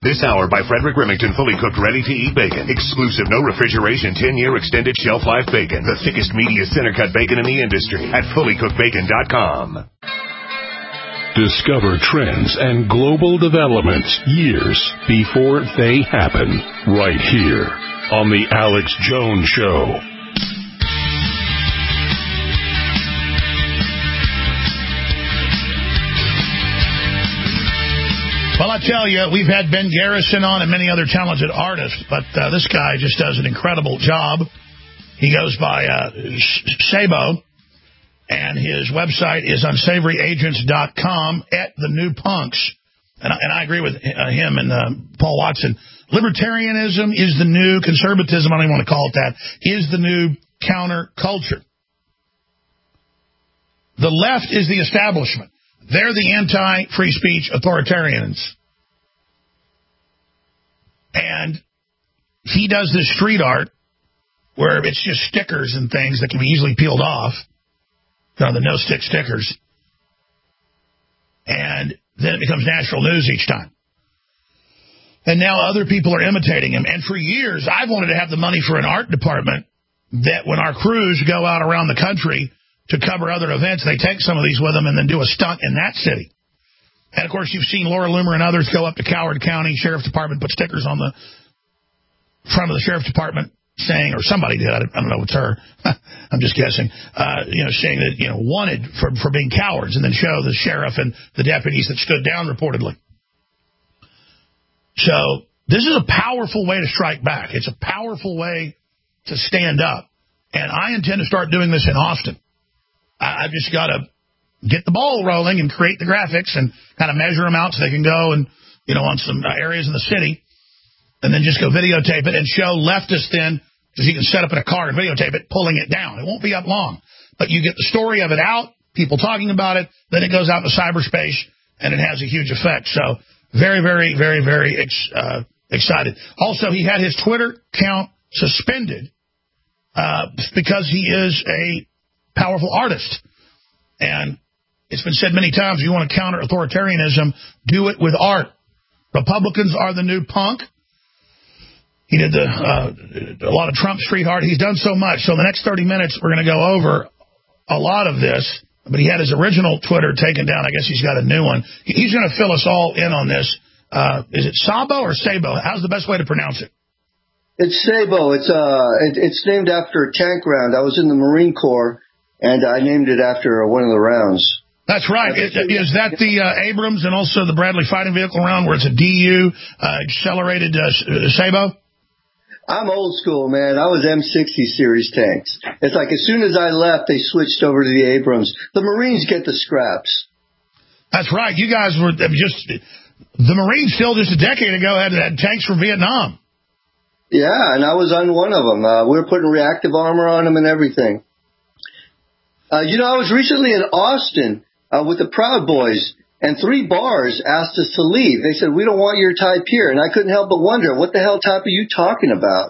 This hour by Frederick Remington, fully cooked, ready-to-eat bacon. Exclusive, no refrigeration, 10-year extended shelf life bacon. The thickest, meatiest, center-cut bacon in the industry at fullycookedbacon.com. Discover trends and global developments years before they happen, right here on The Alex Jones Show. Well, I tell you, we've had Ben Garrison on and many other talented artists, but this guy just does an incredible job. He goes by Sabo, and his website is unsavoryagents.com, at the new punks. And I agree with him and Paul Watson. Libertarianism is the new conservatism, I don't even want to call it that, is the new counterculture. The left is the establishment. They're the anti-free speech authoritarians. And he does this street art where it's just stickers and things that can be easily peeled off. The no-stick stickers. And then it becomes national news each time. And now other people are imitating him. And for years, I've wanted to have the money for an art department that when our crews go out around the country to cover other events, they take some of these with them and then do a stunt in that city. And, of course, you've seen Laura Loomer and others go up to Coward County Sheriff's Department, put stickers on the front of the Sheriff's Department saying, or somebody did, I don't know, it's her, I'm just guessing, saying that, wanted for being cowards, and then show the sheriff and the deputies that stood down reportedly. So this is a powerful way to strike back. It's a powerful way to stand up. And I intend to start doing this in Austin. I've just got to get the ball rolling and create the graphics and kind of measure them out so they can go and, on some areas in the city and then just go videotape it and show leftists then, because you can set up in a car and videotape it, pulling it down. It won't be up long. But you get the story of it out, people talking about it, then it goes out to cyberspace, and it has a huge effect. So very, very, very, very excited. Also, he had his Twitter account suspended because he is a powerful artist. And it's been said many times, you want to counter authoritarianism, do it with art. Republicans are the new punk. He did a lot of Trump street art. He's done so much. So in the next 30 minutes, we're going to go over a lot of this. But he had his original Twitter taken down. I guess he's got a new one. He's going to fill us all in on this. Is it Sabo or Sabo? How's the best way to pronounce it? It's Sabo. It's named after a tank round. I was in the Marine Corps, and I named it after one of the rounds. That's right. Is that the Abrams and also the Bradley fighting vehicle round where it's a DU accelerated Sabo? I'm old school, man. I was M60 series tanks. It's like as soon as I left, they switched over to the Abrams. The Marines get the scraps. That's right. You guys were just... The Marines still just a decade ago had tanks from Vietnam. Yeah, and I was on one of them. We were putting reactive armor on them and everything. I was recently in Austin with the Proud Boys, and 3 bars asked us to leave. They said, we don't want your type here. And I couldn't help but wonder, what the hell type are you talking about?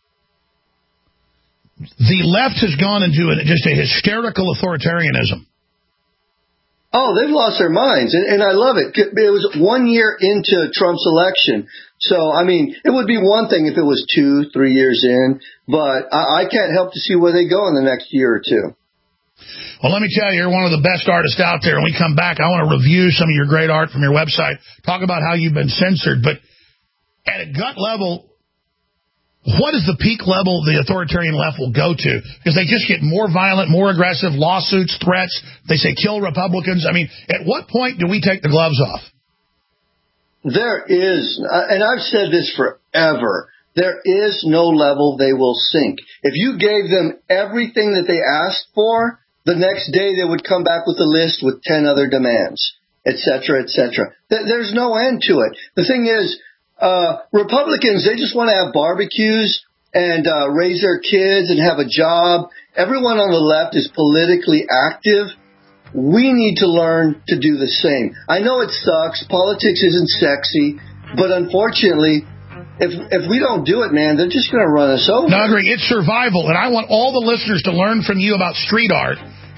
The left has gone into just a hysterical authoritarianism. Oh, they've lost their minds, and I love it. It was 1 year into Trump's election. So, I mean, it would be one thing if it was 2-3 years in, but I can't help to see where they go in the next year or two. Well, let me tell you, you're one of the best artists out there. When we come back, I want to review some of your great art from your website, talk about how you've been censored. But at a gut level, what is the peak level the authoritarian left will go to? Because they just get more violent, more aggressive, lawsuits, threats. They say kill Republicans. I mean, at what point do we take the gloves off? There is, and I've said this forever, there is no level they will sink. If you gave them everything that they asked for, the next day they would come back with a list with 10 other demands, et cetera, et cetera. There's no end to it. The thing is, Republicans, they just want to have barbecues and raise their kids and have a job. Everyone on the left is politically active. We need to learn to do the same. I know it sucks. Politics isn't sexy. But unfortunately, if we don't do it, man, they're just going to run us over. No, I agree. It's survival. And I want all the listeners to learn from you about street art.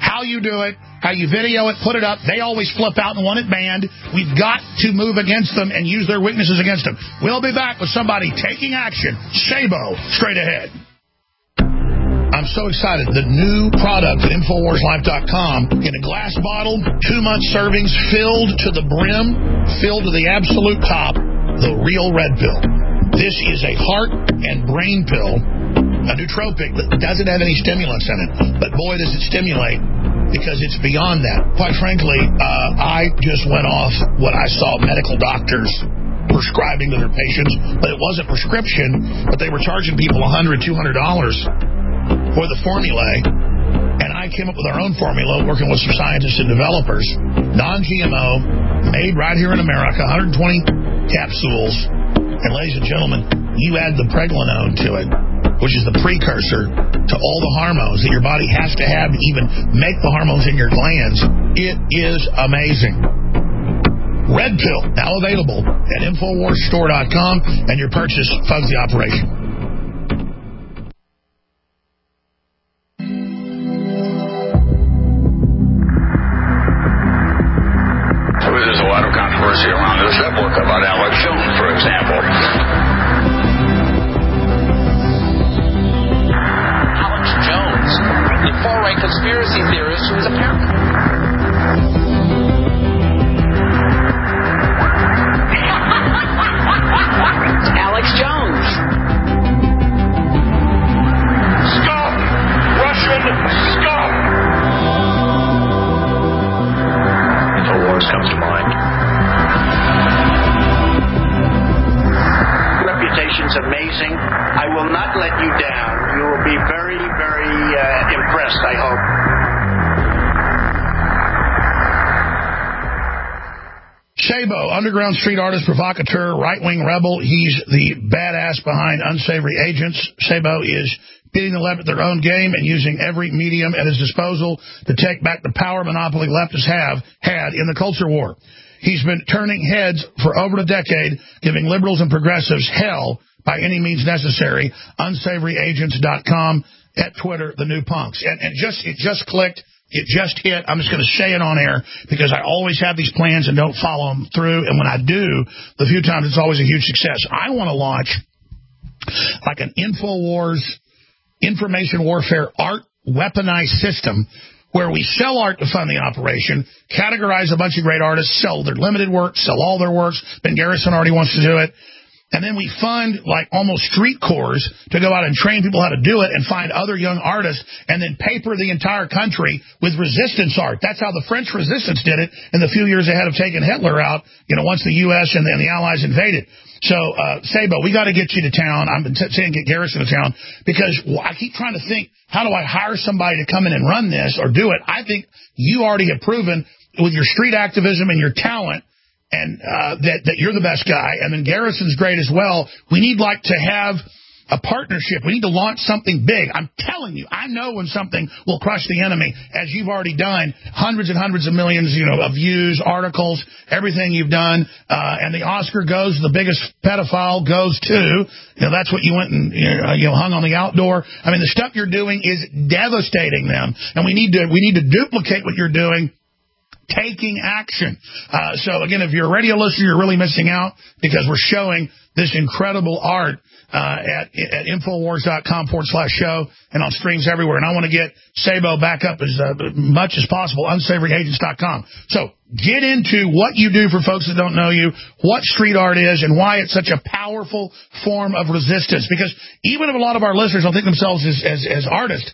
how you do it, how you video it, put it up. They always flip out and want it banned. We've got to move against them and use their weaknesses against them. We'll be back with somebody taking action. Sabo, straight ahead. I'm so excited. The new product at InfoWarsLife.com in a glass bottle, 2-month servings, filled to the brim, filled to the absolute top, the real red pill. This is a heart and brain pill, a nootropic that doesn't have any stimulants in it. But boy, does it stimulate, because it's beyond that. Quite frankly, I just went off what I saw medical doctors prescribing to their patients, but it wasn't prescription, but they were charging people $100, $200 for the formulae. And I came up with our own formula, working with some scientists and developers, non-GMO, made right here in America, 120 capsules. And ladies and gentlemen, you add the pregnenolone to it, which is the precursor to all the hormones that your body has to have to even make the hormones in your glands. It is amazing. Red Pill, now available at InfoWarsStore.com, and your purchase funds the operation. There's a lot of controversy around this book about Alex Jones, for example. Alex Jones, the far-right conspiracy theorist who is apparently... Alex Jones. Scum! Russian scum! InfoWars comes to mind. Reputation's amazing. I will not let you down. You will be very, very impressed, I hope. Sabo, underground street artist, provocateur, right-wing rebel. He's the badass behind Unsavory Agents. Sabo is beating the left at their own game and using every medium at his disposal to take back the power monopoly leftists have had in the culture war. He's been turning heads for over a decade, giving liberals and progressives hell by any means necessary. UnsavoryAgents.com, at Twitter, The New Punks. And it just clicked. It just hit. I'm just going to say it on air because I always have these plans and don't follow them through. And when I do, the few times, it's always a huge success. I want to launch like an InfoWars information warfare art weaponized system where we sell art to fund the operation, categorize a bunch of great artists, sell their limited work, sell all their works. Ben Garrison already wants to do it. And then we fund like almost street corps to go out and train people how to do it and find other young artists and then paper the entire country with resistance art. That's how the French resistance did it in the few years ahead of taking Hitler out, once the U.S. and then the Allies invaded. So, Sabo, we got to get you to town. I'm saying get Garrison to town because I keep trying to think, how do I hire somebody to come in and run this or do it? I think you already have proven with your street activism and your talent and that you're the best guy, and then Garrison's great as well. We need to have a partnership. We need to launch something big. I'm telling you, I know when something will crush the enemy, as you've already done, hundreds and hundreds of millions, of views, articles, everything you've done, and the Oscar goes, the biggest pedophile goes to, that's what you went and hung on the outdoor. I mean, the stuff you're doing is devastating them, and we need to duplicate what you're doing. Taking action. So, again, if you're a radio listener, you're really missing out because we're showing this incredible art at Infowars.com/show and on streams everywhere. And I want to get Sabo back up as much as possible, UnsavoryAgents.com. So get into what you do for folks that don't know you, what street art is, and why it's such a powerful form of resistance. Because even if a lot of our listeners don't think themselves as artists,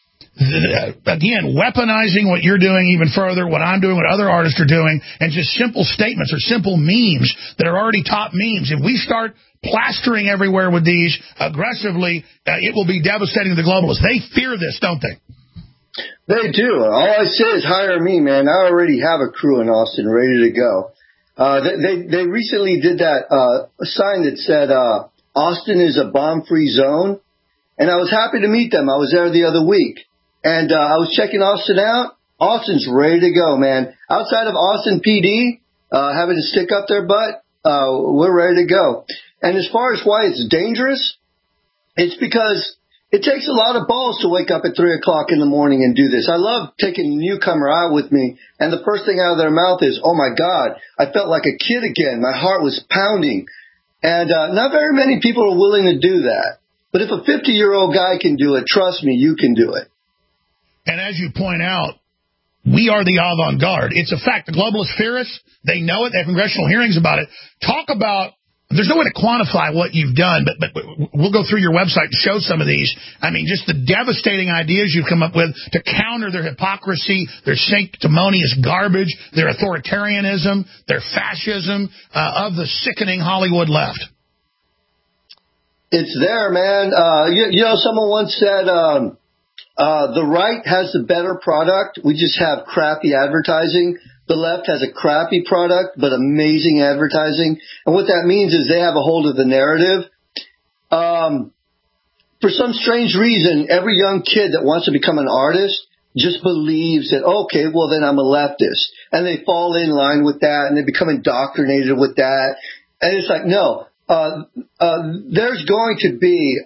again, weaponizing what you're doing even further, what I'm doing, what other artists are doing, and just simple statements or simple memes that are already top memes. If we start plastering everywhere with these aggressively, it will be devastating to the globalists. They fear this, don't they? They do. All I say is hire me, man. I already have a crew in Austin ready to go. They recently did that sign that said Austin is a bomb-free zone, and I was happy to meet them. I was there the other week. And I was checking Austin out. Austin's ready to go, man. Outside of Austin PD, having to stick up their butt, we're ready to go. And as far as why it's dangerous, it's because It takes a lot of balls to wake up at 3 o'clock in the morning and do this. I love taking a newcomer out with me, and the first thing out of their mouth is, oh, my God, I felt like a kid again. My heart was pounding. And not very many people are willing to do that. But if a 50-year-old guy can do it, trust me, you can do it. And as you point out, we are the avant-garde. It's a fact. The globalists fear us. They know it. They have congressional hearings about it. Talk about... There's no way to quantify what you've done, but we'll go through your website and show some of these. I mean, just the devastating ideas you've come up with to counter their hypocrisy, their sanctimonious garbage, their authoritarianism, their fascism of the sickening Hollywood left. It's there, man. You know, someone once said the right has the better product. We just have crappy advertising. The left has a crappy product, but amazing advertising. And what that means is they have a hold of the narrative. For some strange reason, every young kid that wants to become an artist just believes that, okay, well, then I'm a leftist. And they fall in line with that, and they become indoctrinated with that. And it's like, no, there's going to be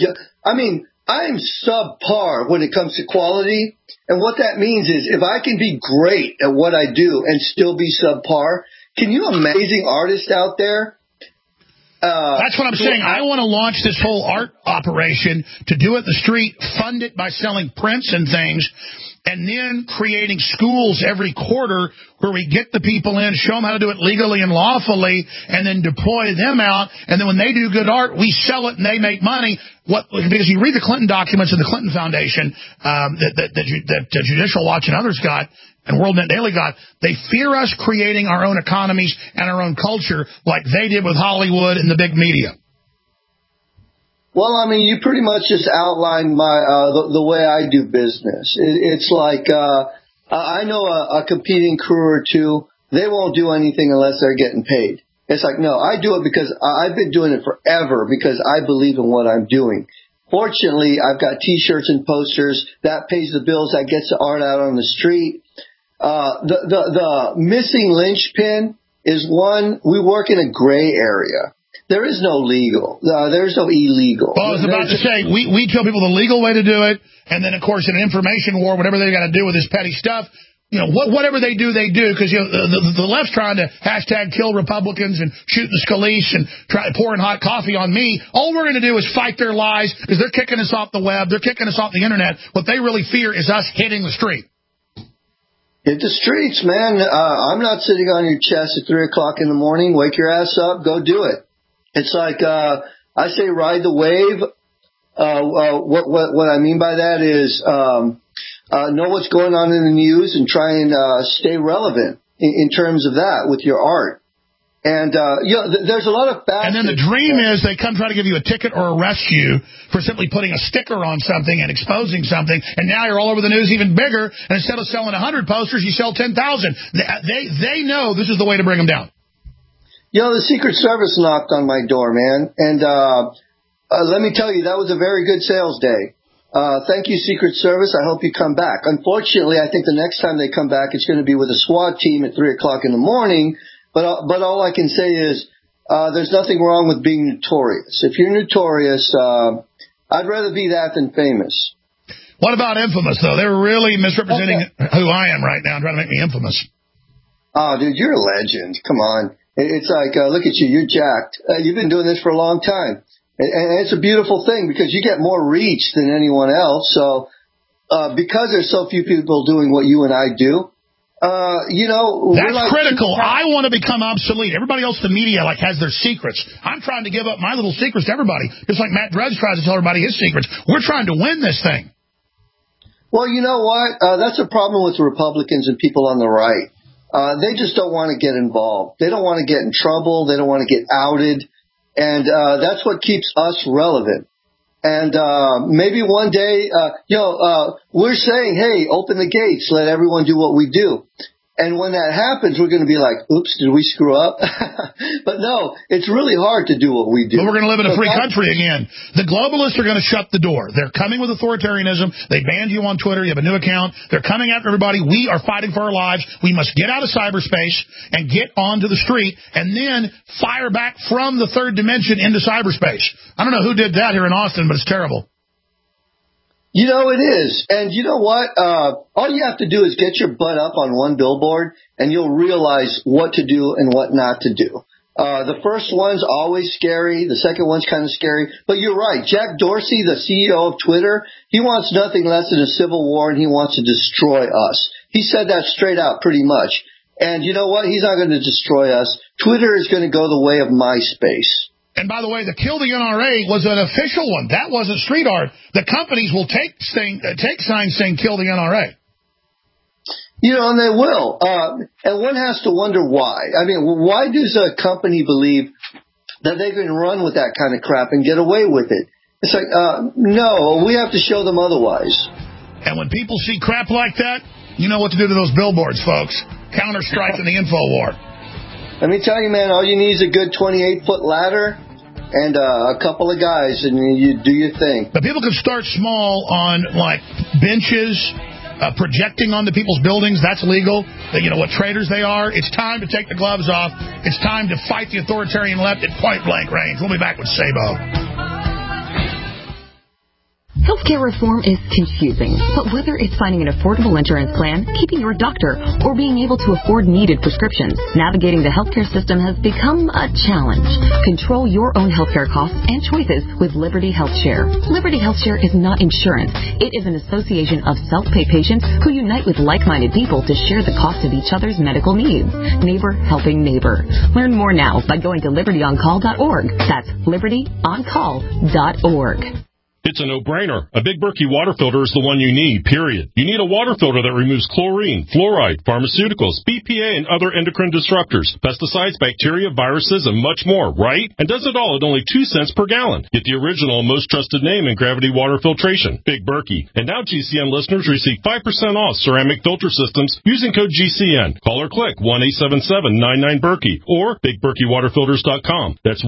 I'm subpar when it comes to quality. And what that means is if I can be great at what I do and still be subpar, can you amazing artists out there? That's what I'm saying. I want to launch this whole art operation to do it in the street, fund it by selling prints and things, and then creating schools every quarter where we get the people in, show them how to do it legally and lawfully, and then deploy them out. And then when they do good art, we sell it and they make money. Because you read the Clinton documents of the Clinton Foundation that Judicial Watch and others got, and WorldNet Daily got, they fear us creating our own economies and our own culture like they did with Hollywood and the big media. Well, I mean, you pretty much just outlined the way I do business. It's like I know a competing crew or two. They won't do anything unless they're getting paid. It's like, no, I do it because I've been doing it forever because I believe in what I'm doing. Fortunately, I've got T-shirts and posters. That pays the bills. That gets the art out on the street. The missing linchpin is one, we work in a gray area. There is no legal. There's no illegal. Well, I was about to say, we tell people the legal way to do it, and then, of course, in an information war, whatever they got to do with this petty stuff, you know, whatever they do, because you know, the left's trying to hashtag kill Republicans and shoot the Scalise and try pouring hot coffee on me. All we're going to do is fight their lies because they're kicking us off the web. They're kicking us off the Internet. What they really fear is us hitting the street. Hit the streets, man. I'm not sitting on your chest at 3 o'clock in the morning. Wake your ass up. Go do it. It's like I say ride the wave. What I mean by that is know what's going on in the news and try and stay relevant in terms of that with your art. And there's a lot of facts. And then the dream is they come try to give you a ticket or arrest you for simply putting a sticker on something and exposing something. And now you're all over the news even bigger. And instead of selling 100 posters, you sell 10,000. They know this is the way to bring them down. You know, the Secret Service knocked on my door, man. And let me tell you, that was a very good sales day. Thank you, Secret Service. I hope you come back. Unfortunately, I think the next time they come back, it's going to be with a SWAT team at 3 o'clock in the morning. But all I can say is there's nothing wrong with being notorious. If you're notorious, I'd rather be that than famous. What about infamous, though? They're really misrepresenting who I am right now and trying to make me infamous. Oh, dude, you're a legend. Come on. It's like, look at you. You're jacked. You've been doing this for a long time. And it's a beautiful thing because you get more reach than anyone else. So because there's so few people doing what you and I do, that's critical. I want to become obsolete. Everybody else in the media has their secrets. I'm trying to give up my little secrets to everybody, just like Matt Drudge tries to tell everybody his secrets. We're trying to win this thing. Well, you know what? That's a problem with Republicans and people on the right. They just don't want to get involved. They don't want to get in trouble. They don't want to get outed. And that's what keeps us relevant. And maybe one day, we're saying, hey, open the gates, let everyone do what we do. And when that happens, we're going to be like, oops, did we screw up? But no, it's really hard to do what we do. But we're going to live in a free country again. The globalists are going to shut the door. They're coming with authoritarianism. They banned you on Twitter. You have a new account. They're coming after everybody. We are fighting for our lives. We must get out of cyberspace and get onto the street and then fire back from the third dimension into cyberspace. I don't know who did that here in Austin, but it's terrible. You know, it is. And you know what? All you have to do is get your butt up on one billboard, and you'll realize what to do and what not to do. The first one's always scary. The second one's kind of scary. But you're right. Jack Dorsey, the CEO of Twitter, he wants nothing less than a civil war, and he wants to destroy us. He said that straight out pretty much. And you know what? He's not going to destroy us. Twitter is going to go the way of MySpace. And by the way, the Kill the NRA was an official one. That wasn't street art. The companies will take signs saying Kill the NRA. You know, and they will. And one has to wonder why. I mean, why does a company believe that they can run with that kind of crap and get away with it? It's like, no, we have to show them otherwise. And when people see crap like that, you know what to do to those billboards, folks. Counter-strike in the info war. Let me tell you, man, all you need is a good 28-foot ladder and a couple of guys, and you do your thing. But people can start small on, like, benches, projecting onto people's buildings. That's legal. You know what traitors they are. It's time to take the gloves off. It's time to fight the authoritarian left at point-blank range. We'll be back with Sabo. Healthcare reform is confusing, but whether it's finding an affordable insurance plan, keeping your doctor, or being able to afford needed prescriptions, navigating the healthcare system has become a challenge. Control your own healthcare costs and choices with Liberty HealthShare. Liberty HealthShare is not insurance. It is an association of self-pay patients who unite with like-minded people to share the cost of each other's medical needs. Neighbor helping neighbor. Learn more now by going to libertyoncall.org. That's libertyoncall.org. It's a no-brainer. A Big Berkey water filter is the one you need, period. You need a water filter that removes chlorine, fluoride, pharmaceuticals, BPA, and other endocrine disruptors, pesticides, bacteria, viruses, and much more, right? And does it all at only 2 cents per gallon. Get the original and most trusted name in gravity water filtration, Big Berkey. And now GCN listeners receive 5% off ceramic filter systems using code GCN. Call or click 1-877-99-BERKEY or BigBerkeyWaterFilters.com. That's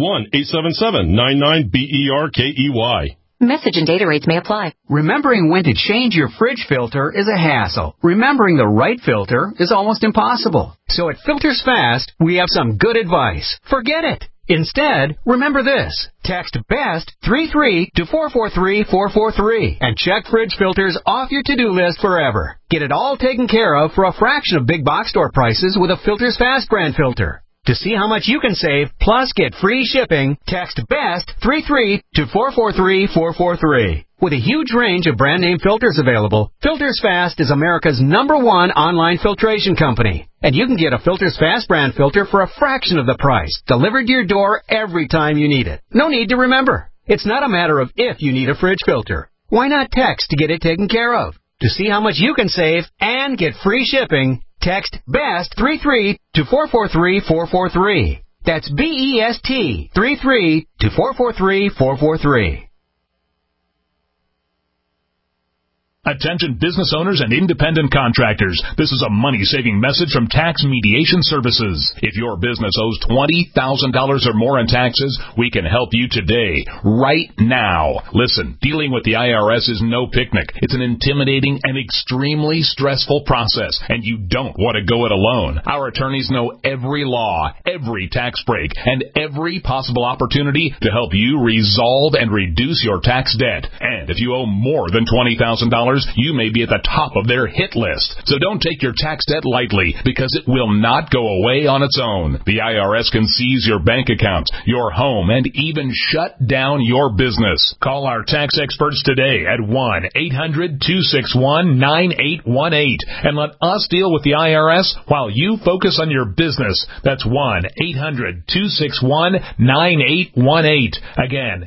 1-877-99-BERKEY. Message and data rates may apply. Remembering when to change your fridge filter is a hassle. Remembering the right filter is almost impossible. So at Filters Fast, we have some good advice. Forget it. Instead, remember this. Text BEST 33 to 443-443 and check fridge filters off your to-do list forever. Get it all taken care of for a fraction of big box store prices with a Filters Fast brand filter. To see how much you can save, plus get free shipping, text BEST 33 to 443-443. With a huge range of brand name filters available, Filters Fast is America's #1 online filtration company. And you can get a Filters Fast brand filter for a fraction of the price, delivered to your door every time you need it. No need to remember. It's not a matter of if you need a fridge filter. Why not text to get it taken care of? To see how much you can save and get free shipping, text BEST 33 to 443-443. That's BEST 33 to 443-443. Attention business owners and independent contractors. This is a money-saving message from Tax Mediation Services. If your business owes $20,000 or more in taxes, we can help you today, right now. Listen, dealing with the IRS is no picnic. It's an intimidating and extremely stressful process, and you don't want to go it alone. Our attorneys know every law, every tax break, and every possible opportunity to help you resolve and reduce your tax debt. And if you owe more than $20,000, you may be at the top of their hit list. So don't take your tax debt lightly, because it will not go away on its own. The IRS can seize your bank accounts, your home, and even shut down your business. Call our tax experts today at 1-800-261-9818 and let us deal with the IRS while you focus on your business. That's 1-800-261-9818. Again,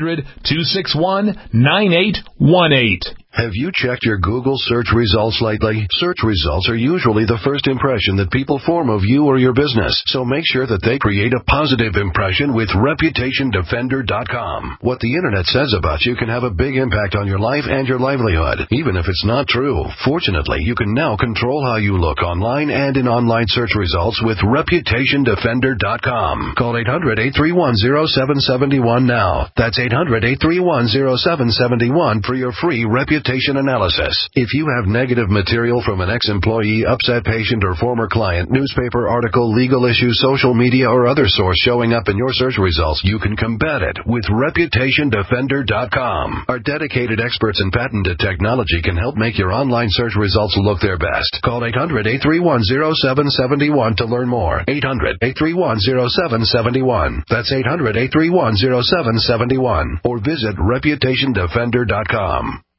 800-261-9818. Have you checked your Google search results lately? Search results are usually the first impression that people form of you or your business, so make sure that they create a positive impression with ReputationDefender.com. What the Internet says about you can have a big impact on your life and your livelihood, even if it's not true. Fortunately, you can now control how you look online and in online search results with ReputationDefender.com. Call 800-831-0771 now. That's 800-831-0771 for your free Reputation reputation analysis. If you have negative material from an ex-employee, upset patient, or former client, newspaper article, legal issue, social media, or other source showing up in your search results, you can combat it with ReputationDefender.com. Our dedicated experts in patented technology can help make your online search results look their best. Call 800-831-0771 to learn more. 800-831-0771. That's 800-831-0771. Or visit ReputationDefender.com.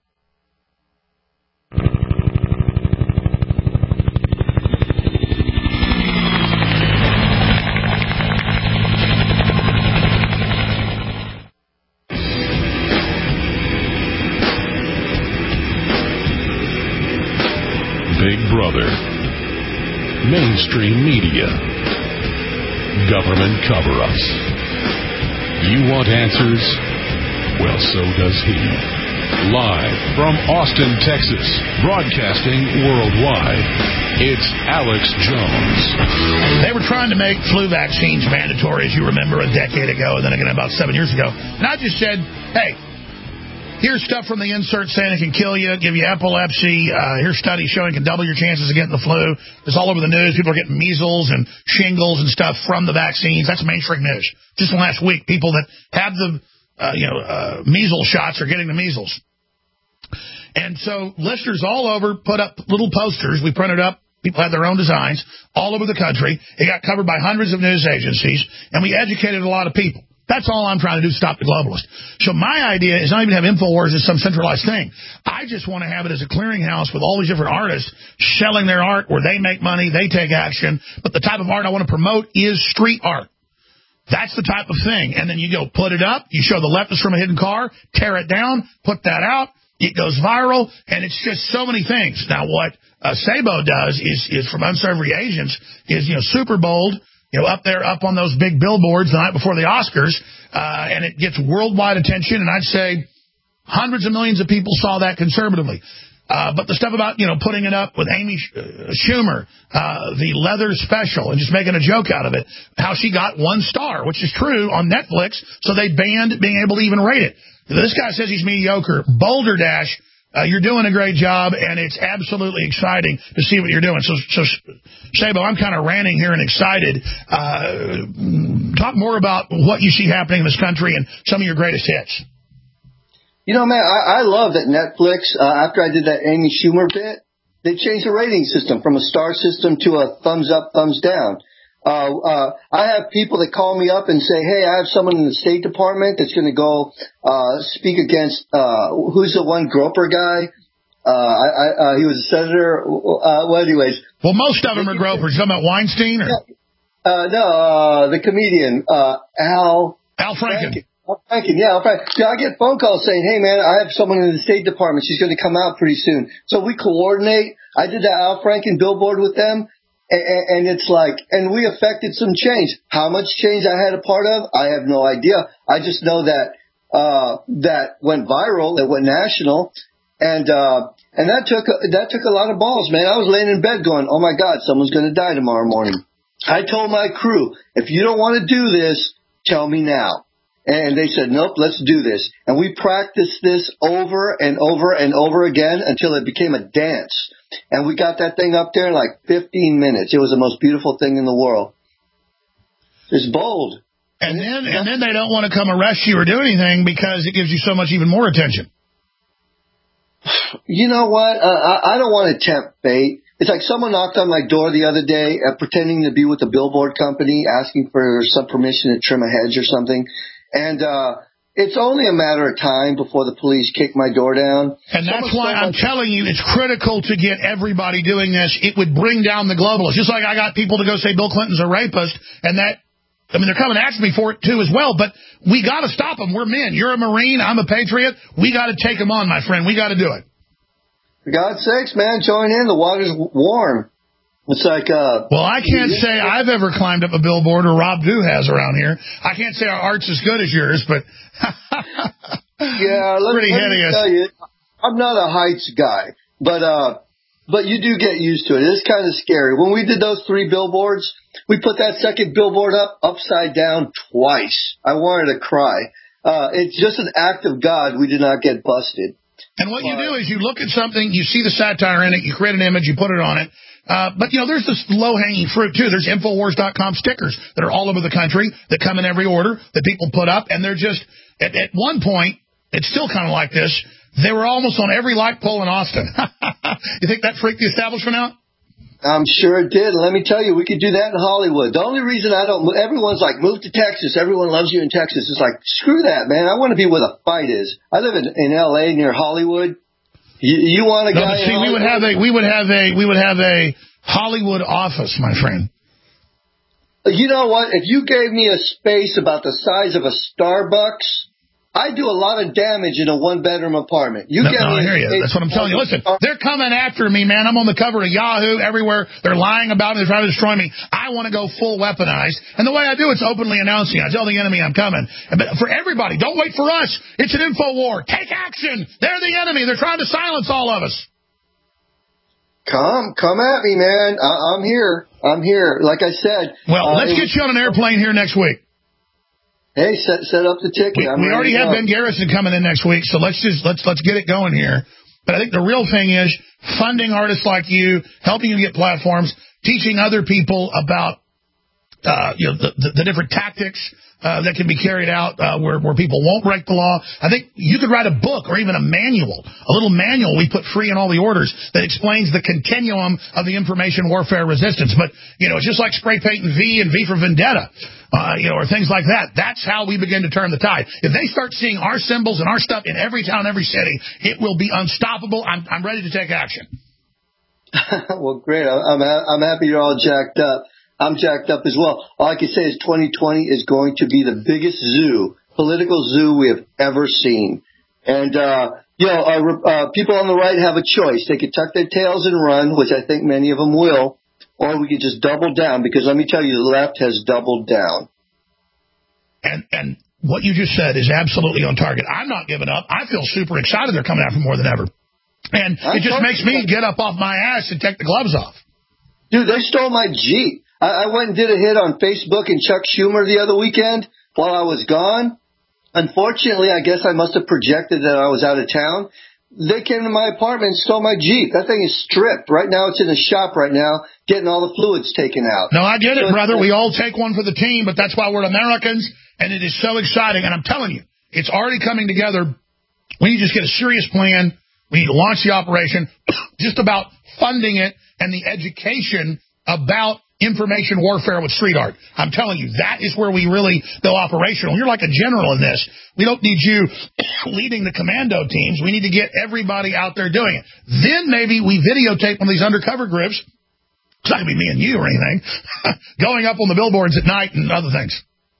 Big Brother, mainstream media, government cover-ups. You want answers? Well, so does he. Live from Austin, Texas, broadcasting worldwide, it's Alex Jones. They were trying to make flu vaccines mandatory, as you remember, a decade ago, and then again about 7 years ago. And I just said, hey, here's stuff from the insert saying it can kill you, give you epilepsy. Here's studies showing it can double your chances of getting the flu. It's all over the news. People are getting measles and shingles and stuff from the vaccines. That's mainstream news. Just in the last week, people that have the measles shots are getting the measles. And so listeners all over put up little posters. We printed up. People had their own designs all over the country. It got covered by hundreds of news agencies, and we educated a lot of people. That's all I'm trying to do, stop the globalists. So my idea is not even have InfoWars as some centralized thing. I just want to have it as a clearinghouse with all these different artists selling their art where they make money, they take action. But the type of art I want to promote is street art. That's the type of thing. And then you go put it up, you show the leftists from a hidden car, tear it down, put that out, it goes viral, and it's just so many things. Now what Sabo does is from Unsavory Asians is, super bold, up there, up on those big billboards the night before the Oscars, and it gets worldwide attention, and I'd say hundreds of millions of people saw that conservatively. But the stuff about, putting it up with Amy Schumer, the leather special, and just making a joke out of it, how she got 1 star, which is true, on Netflix, so they banned being able to even rate it. This guy says he's mediocre. Boulder Dash, you're doing a great job, and it's absolutely exciting to see what you're doing. So Sabo, I'm kind of ranting here and excited. Talk more about what you see happening in this country and some of your greatest hits. Man, I love that Netflix, after I did that Amy Schumer bit, they changed the rating system from a star system to a thumbs up, thumbs down. I have people that call me up and say, hey, I have someone in the State Department that's going to go speak against who's the one Groper guy. He was a senator. Anyways. Well, most of them are Gropers. You talking about Weinstein? Or? No, the comedian, Al Franken. Al Franken, yeah. I get phone calls saying, hey, man, I have someone in the State Department. She's going to come out pretty soon. So we coordinate. I did the Al Franken billboard with them. And it's like, and we affected some change. How much change I had a part of, I have no idea. I just know that that went viral, it went national, and that took a lot of balls, man. I was laying in bed going, oh my God, someone's going to die tomorrow morning. I told my crew, if you don't want to do this, tell me now. And they said, nope, let's do this. And we practiced this over and over and over again until it became a dance. And we got that thing up there in like 15 minutes. It was the most beautiful thing in the world. It's bold. And then they don't want to come arrest you or do anything because it gives you so much even more attention. You know what? I don't want to tempt fate. It's like someone knocked on my door the other day pretending to be with the billboard company, asking for some permission to trim a hedge or something. And it's only a matter of time before the police kick my door down. And that's why I'm telling you it's critical to get everybody doing this. It would bring down the globalists. Just like I got people to go say Bill Clinton's a rapist, and that, I mean, they're coming after me for it, too, as well. But we got to stop them. We're men. You're a Marine. I'm a patriot. We got to take them on, my friend. We got to do it. For God's sakes, man, join in. The water's warm. It's like, well, I can't say I've ever climbed up a billboard, or Rob Dew has around here. I can't say our art's as good as yours, but yeah, let me tell you, I'm not a heights guy, but you do get used to it. It's kind of scary. When we did those 3 billboards, we put that second billboard up upside down twice. I wanted to cry. It's just an act of God. We did not get busted. And what you do is you look at something, you see the satire in it, you create an image, you put it on it. But, there's this low-hanging fruit, too. There's Infowars.com stickers that are all over the country that come in every order that people put up. And they're just, at one point, it's still kind of like this. They were almost on every like poll in Austin. You think that freaked the establishment out? I'm sure it did. Let me tell you, we could do that in Hollywood. The only reason everyone's like, move to Texas. Everyone loves you in Texas. It's like, screw that, man. I want to be where the fight is. I live in L.A. near Hollywood. You want a guy? See, we would have a Hollywood office, my friend. You know what? If you gave me a space about the size of a Starbucks, I do a lot of damage in a one-bedroom apartment. I hear you. That's what I'm telling you. Listen, they're coming after me, man. I'm on the cover of Yahoo everywhere. They're lying about me. They're trying to destroy me. I want to go full weaponized. And the way I do it's openly announcing. I tell the enemy I'm coming. But for everybody, don't wait for us. It's an info war. Take action. They're the enemy. They're trying to silence all of us. Come at me, man. I'm here. Like I said. Well, let's get you on an airplane here next week. Hey, set up the ticket. We already have Ben Garrison coming in next week, so let's get it going here. But I think the real thing is funding artists like you, helping you get platforms, teaching other people about the different tactics that can be carried out where people won't break the law. I think you could write a book or even a little manual we put free in all the orders that explains the continuum of the information warfare resistance. But, it's just like spray painting V and V for Vendetta, or things like that. That's how we begin to turn the tide. If they start seeing our symbols and our stuff in every town, every city, it will be unstoppable. I'm ready to take action. Well, great. I'm happy you're all jacked up. I'm jacked up as well. All I can say is 2020 is going to be the biggest political zoo we have ever seen. And, people on the right have a choice. They could tuck their tails and run, which I think many of them will, or we could just double down, because let me tell you, the left has doubled down. And what you just said is absolutely on target. I'm not giving up. I feel super excited they're coming after more than ever. And it just makes me get up off my ass and take the gloves off. Dude, they stole my Jeep. I went and did a hit on Facebook and Chuck Schumer the other weekend while I was gone. Unfortunately, I guess I must have projected that I was out of town. They came to my apartment and stole my Jeep. That thing is stripped. Right now, it's in the shop right now, getting all the fluids taken out. No, I get it, brother. We all take one for the team, but that's why we're Americans, and it is so exciting. And I'm telling you, it's already coming together. We need to just get a serious plan. We need to launch the operation, just about funding it and the education about information warfare with street art. I'm telling you, that is where we really go operational. You're like a general in this. We don't need you leading the commando teams. We need to get everybody out there doing it. Then maybe we videotape one of these undercover groups. It's not going to be me and you or anything. Going up on the billboards at night and other things.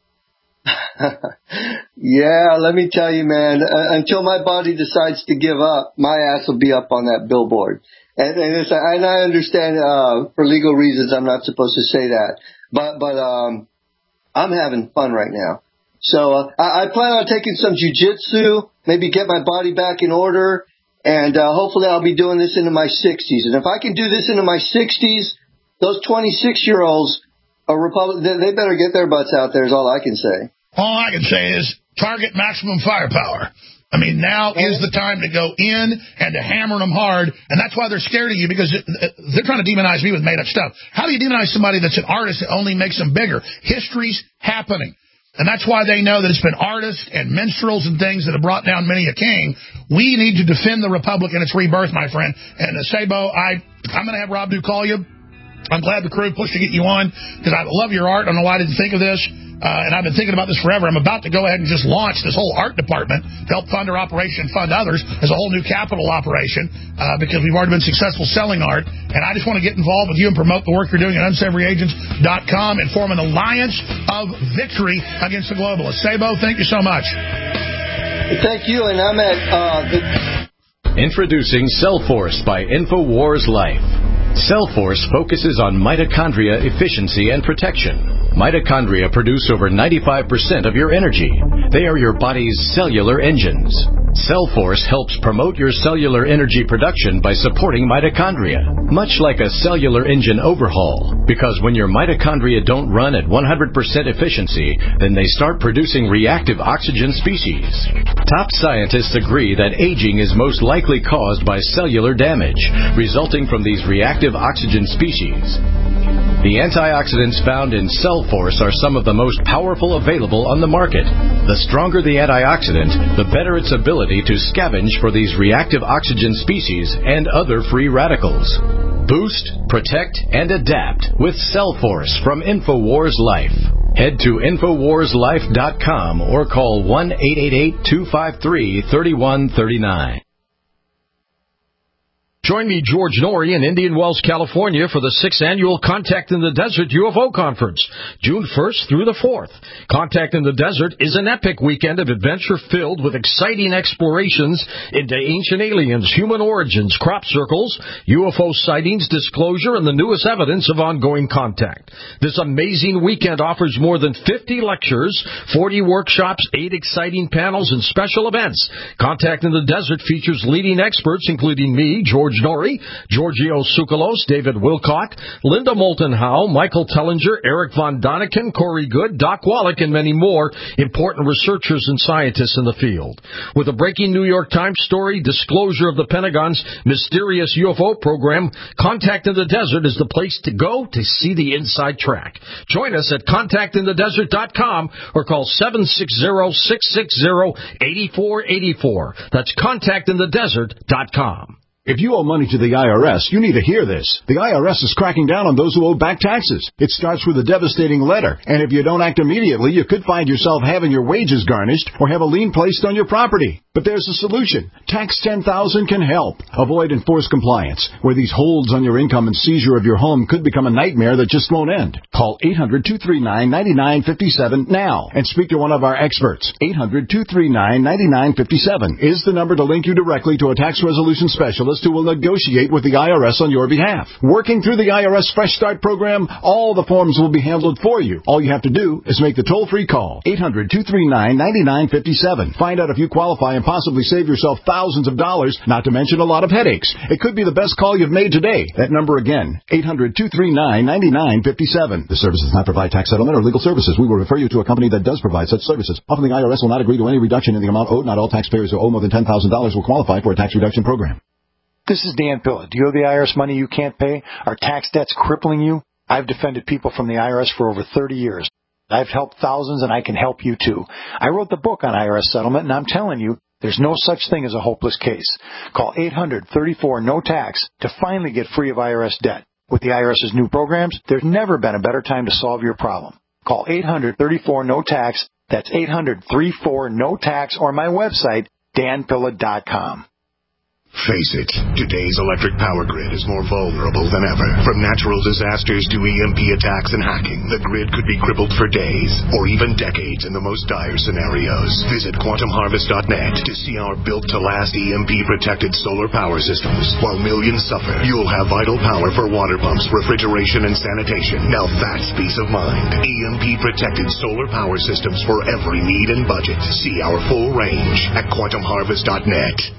Yeah, let me tell you, man, until my body decides to give up, my ass will be up on that billboard. And I understand for legal reasons I'm not supposed to say that, but I'm having fun right now. So I plan on taking some jiu-jitsu, maybe get my body back in order, and hopefully I'll be doing this into my 60s. And if I can do this into my 60s, those 26-year-olds are they better get their butts out there is all I can say. All I can say is target maximum firepower. I mean, now is the time to go in and to hammer them hard, and that's why they're scared of you, because they're trying to demonize me with made-up stuff. How do you demonize somebody that's an artist that only makes them bigger? History's happening, and that's why they know that it's been artists and minstrels and things that have brought down many a king. We need to defend the Republic and its rebirth, my friend. And Sabo, I'm going to have Rob Do call you. I'm glad the crew pushed to get you on, because I love your art. I don't know why I didn't think of this. And I've been thinking about this forever. I'm about to go ahead and just launch this whole art department to help fund our operation and fund others as a whole new capital operation because we've already been successful selling art. And I just want to get involved with you and promote the work you're doing at unsavoryagents.com and form an alliance of victory against the globalists. Sabo, thank you so much. Thank you. And I'm at... Introducing Cellforce by InfoWars Life. Cellforce focuses on mitochondria efficiency and protection. Mitochondria produce over 95% of your energy. They are your body's cellular engines. Cellforce helps promote your cellular energy production by supporting mitochondria, much like a cellular engine overhaul. Because when your mitochondria don't run at 100% efficiency, then they start producing reactive oxygen species. Top scientists agree that aging is most likely caused by cellular damage, resulting from these reactive oxygen species. The antioxidants found in Cellforce are some of the most powerful available on the market. The stronger the antioxidant, the better its ability to scavenge for these reactive oxygen species and other free radicals. Boost, protect, and adapt with Cellforce from InfoWars Life. Head to InfoWarsLife.com or call 1-888-253-3139. Join me, George Norrie, in Indian Wells, California for the 6th Annual Contact in the Desert UFO Conference, June 1st through the 4th. Contact in the Desert is an epic weekend of adventure filled with exciting explorations into ancient aliens, human origins, crop circles, UFO sightings, disclosure, and the newest evidence of ongoing contact. This amazing weekend offers more than 50 lectures, 40 workshops, 8 exciting panels, and special events. Contact in the Desert features leading experts, including me, George Norrie, Giorgio Tsoukalos, David Wilcock, Linda Moulton Howe, Michael Tellinger, Eric Von Daniken, Corey Good, Doc Wallach, and many more important researchers and scientists in the field. With a breaking New York Times story, disclosure of the Pentagon's mysterious UFO program, Contact in the Desert is the place to go to see the inside track. Join us at contactinthedesert.com or call 760-660-8484. That's contactinthedesert.com. If you owe money to the IRS, you need to hear this. The IRS is cracking down on those who owe back taxes. It starts with a devastating letter, and if you don't act immediately, you could find yourself having your wages garnished or have a lien placed on your property. But there's a solution. Tax 10,000 can help. Avoid enforced compliance, where these holds on your income and seizure of your home could become a nightmare that just won't end. Call 800-239-9957 now and speak to one of our experts. 800-239-9957 is the number to link you directly to a tax resolution specialist who will negotiate with the IRS on your behalf. Working through the IRS Fresh Start program, all the forms will be handled for you. All you have to do is make the toll-free call. 800-239-9957. Find out if you qualify and possibly save yourself thousands of dollars, not to mention a lot of headaches. It could be the best call you've made today. That number again, 800-239-9957. This service does not provide tax settlement or legal services. We will refer you to a company that does provide such services. Often the IRS will not agree to any reduction in the amount owed. Not all taxpayers who owe more than $10,000 will qualify for a tax reduction program. This is Dan Pilla. Do you owe the IRS money you can't pay? Are tax debts crippling you? I've defended people from the IRS for over 30 years. I've helped thousands, and I can help you too. I wrote the book on IRS settlement, and I'm telling you, there's no such thing as a hopeless case. Call 800-34-NO-TAX to finally get free of IRS debt. With the IRS's new programs, there's never been a better time to solve your problem. Call 800-34-NO-TAX. That's 800-34-NO-TAX, or my website, danpilla.com. Face it, today's electric power grid is more vulnerable than ever. From natural disasters to EMP attacks and hacking, the grid could be crippled for days or even decades in the most dire scenarios. Visit quantumharvest.net to see our built-to-last EMP-protected solar power systems. While millions suffer, you'll have vital power for water pumps, refrigeration, and sanitation. Now that's peace of mind. EMP-protected solar power systems for every need and budget. See our full range at quantumharvest.net.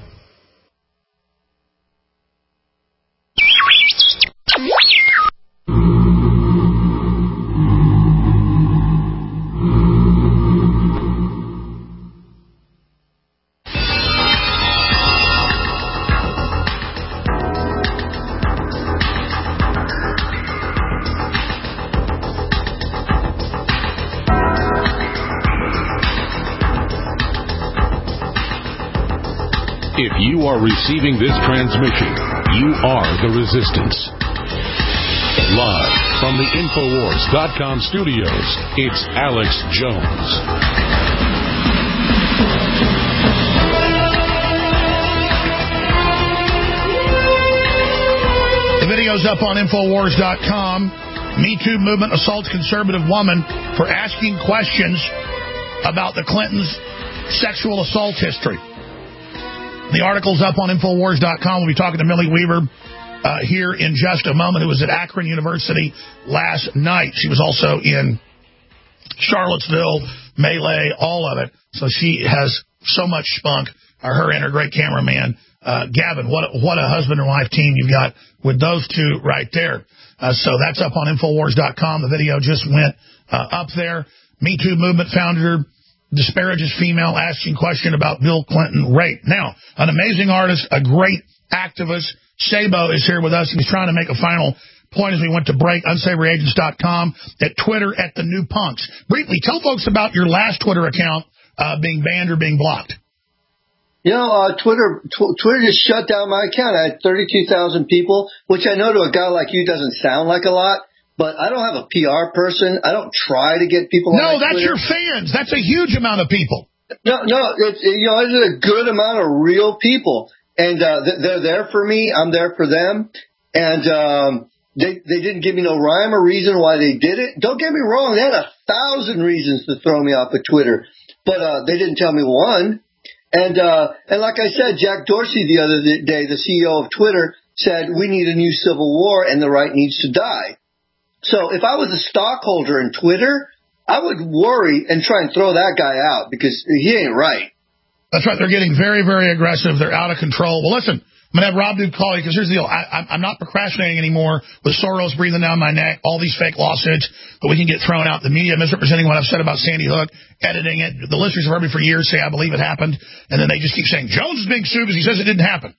If you are receiving this transmission, you are the resistance. Live from the Infowars.com studios, it's Alex Jones. The video's up on Infowars.com. Me Too movement assaults conservative woman for asking questions about the Clintons' sexual assault history. The article's up on Infowars.com. We'll be talking to Millie Weaver here in just a moment, who was at Akron University last night. She was also in Charlottesville, Melee, all of it. So she has so much spunk. Her and her great cameraman, Gavin. What a husband and wife team you've got with those two right there. So that's up on Infowars.com. The video just went up there. Me Too movement founder disparages female asking question about Bill Clinton rape. Now, an amazing artist, a great activist, Sabo is here with us, and he's trying to make a final point as we went to break. UnsavoryAgents.com, at Twitter, at The New Punks. Briefly, tell folks about your last Twitter account being banned or being blocked. You know, Twitter just shut down my account. I had 32,000 people, which I know to a guy like you doesn't sound like a lot, but I don't have a PR person. I don't try to get people on No, that's Twitter. your fans. That's a huge amount of people. No, it's a good amount of real people. And they're there for me. I'm there for them. And they didn't give me no rhyme or reason why they did it. Don't get me wrong. They had 1,000 reasons to throw me off of Twitter, but they didn't tell me one. And like I said, Jack Dorsey the other day, the CEO of Twitter, said we need a new civil war and the right needs to die. So if I was a stockholder in Twitter, I would worry and try and throw that guy out because he ain't right. That's right. They're getting very, very aggressive. They're out of control. Well, listen, I'm going to have Rob Duke call you because here's the deal. I'm not procrastinating anymore with Soros breathing down my neck, all these fake lawsuits that we can get thrown out, the media misrepresenting what I've said about Sandy Hook, editing it. The listeners have heard me for years say I believe it happened, and then they just keep saying Jones is being sued because he says it didn't happen.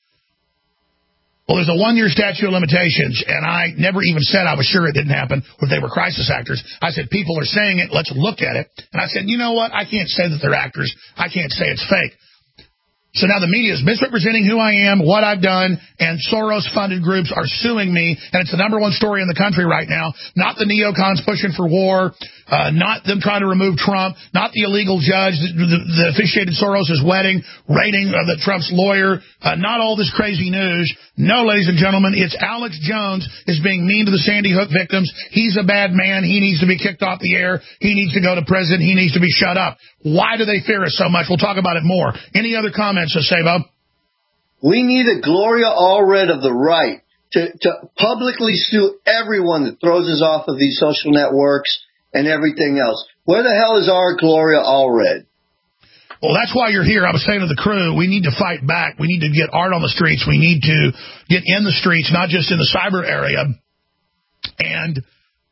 Well, there's a 1-year statute of limitations, and I never even said I was sure it didn't happen if they were crisis actors. I said, people are saying it, let's look at it. And I said, you know what? I can't say that they're actors. I can't say it's fake. So now the media is misrepresenting who I am, what I've done, and Soros-funded groups are suing me, and it's the #1 story in the country right now. Not the neocons pushing for war, not them trying to remove Trump, not the illegal judge that officiated Soros' wedding, raiding the Trump's lawyer, not all this crazy news. No, ladies and gentlemen, it's Alex Jones is being mean to the Sandy Hook victims. He's a bad man. He needs to be kicked off the air. He needs to go to prison. He needs to be shut up. Why do they fear us so much? We'll talk about it more. Any other comments, Sabo? We need a Gloria Allred of the right to publicly sue everyone that throws us off of these social networks and everything else. Where the hell is our Gloria Allred? Well, that's why you're here. I was saying to the crew, we need to fight back. We need to get art on the streets. We need to get in the streets, not just in the cyber area. And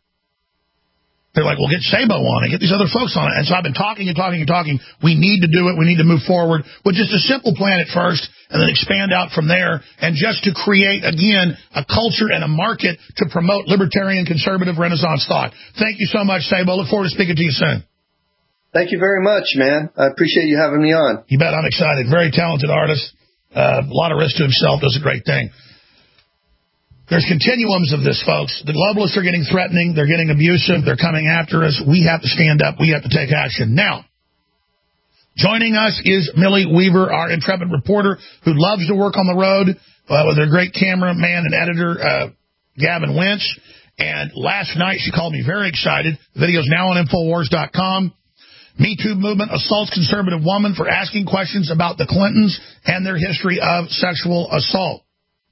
they're like, well, get Sabo on it, get these other folks on it. And so I've been talking. We need to do it. We need to move forward with just a simple plan at first and then expand out from there. And just to create, again, a culture and a market to promote libertarian, conservative, Renaissance thought. Thank you so much, Sabo. Look forward to speaking to you soon. Thank you very much, man. I appreciate you having me on. You bet. I'm excited. Very talented artist. A lot of risk to himself. Does a great thing. There's continuums of this, folks. The globalists are getting threatening. They're getting abusive. They're coming after us. We have to stand up. We have to take action. Now, joining us is Millie Weaver, our intrepid reporter who loves to work on the road with her great cameraman and editor, Gavin Winch. And last night she called me very excited. The video's now on Infowars.com. Me Too movement assaults conservative woman for asking questions about the Clintons and their history of sexual assault.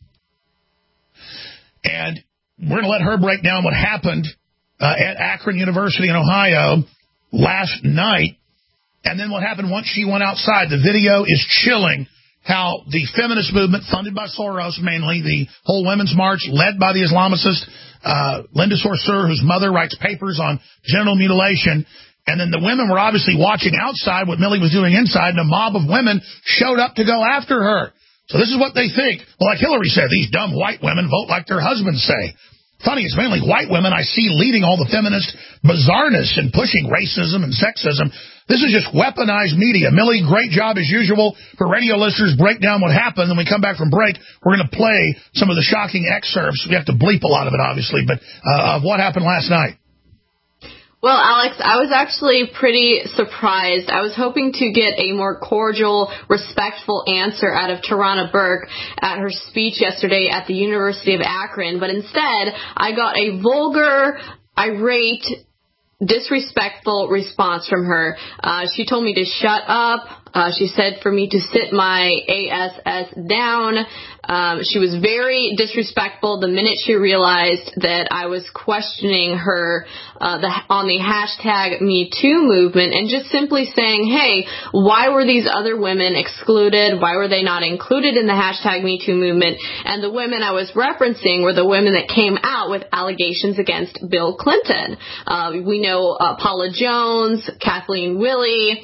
And we're going to let her break down what happened at Akron University in Ohio last night, and then what happened once she went outside. The video is chilling, how the feminist movement, funded by Soros mainly, the whole women's march, led by the Islamicist Linda Sarsour, whose mother writes papers on genital mutilation. And then the women were obviously watching outside what Millie was doing inside, and a mob of women showed up to go after her. So this is what they think. Well, like Hillary said, these dumb white women vote like their husbands say. Funny, it's mainly white women I see leading all the feminist bizarreness and pushing racism and sexism. This is just weaponized media. Millie, great job as usual. For radio listeners, break down what happened. Then we come back from break. We're going to play some of the shocking excerpts. We have to bleep a lot of it, obviously, but of what happened last night. Well, Alex, I was actually pretty surprised. I was hoping to get a more cordial, respectful answer out of Tarana Burke at her speech yesterday at the University of Akron, but instead I got a vulgar, irate, disrespectful response from her. She told me to shut up. She said for me to sit my ASS down. She was very disrespectful the minute she realized that I was questioning her on the hashtag #MeToo movement and just simply saying, hey, why were these other women excluded? Why were they not included in the hashtag #MeToo movement? And the women I was referencing were the women that came out with allegations against Bill Clinton. We know Paula Jones, Kathleen Willey,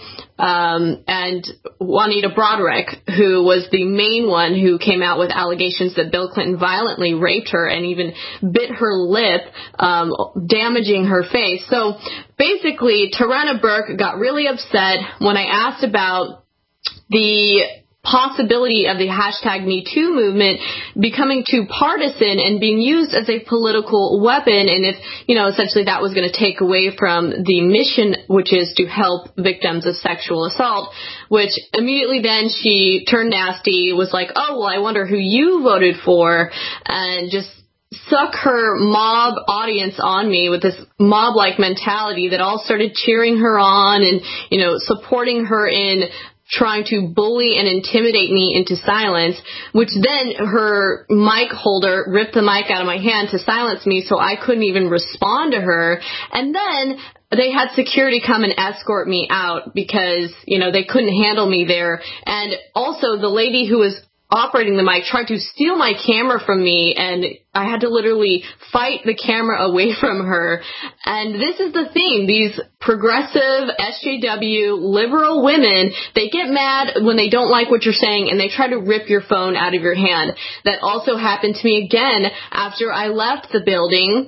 and Juanita Broderick, who was the main one who came out with allegations that Bill Clinton violently raped her and even bit her lip, damaging her face. So basically, Tarana Burke got really upset when I asked about the possibility of the hashtag #MeToo movement becoming too partisan and being used as a political weapon, and if, essentially that was going to take away from the mission, which is to help victims of sexual assault, which immediately then she turned nasty, was like, oh, well, I wonder who you voted for, and just suck her mob audience on me with this mob-like mentality that all started cheering her on and, supporting her in trying to bully and intimidate me into silence, which then her mic holder ripped the mic out of my hand to silence me, so I couldn't even respond to her. And then they had security come and escort me out because, they couldn't handle me there. And also the lady who was operating the mic tried to steal my camera from me, and I had to literally fight the camera away from her. And this is the theme. These progressive SJW liberal women, they get mad when they don't like what you're saying, and they try to rip your phone out of your hand. That also happened to me again after I left the building.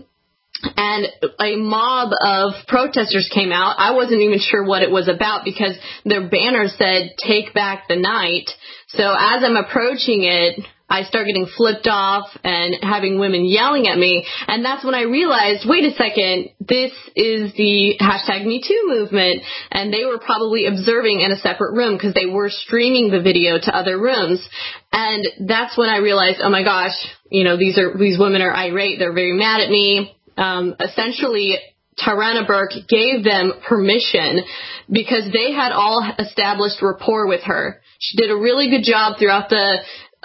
And a mob of protesters came out. I wasn't even sure what it was about because their banner said, "Take back the night." So as I'm approaching it, I start getting flipped off and having women yelling at me. And that's when I realized, wait a second, this is the hashtag #MeToo movement. And they were probably observing in a separate room because they were streaming the video to other rooms. And that's when I realized, oh my gosh, these women are irate. They're very mad at me. Essentially, Tarana Burke gave them permission because they had all established rapport with her. She did a really good job throughout the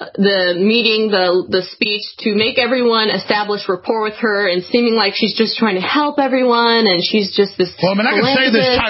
meeting, the speech, to make everyone establish rapport with her and seeming like she's just trying to help everyone and she's just this. Well, I mean, I can say this,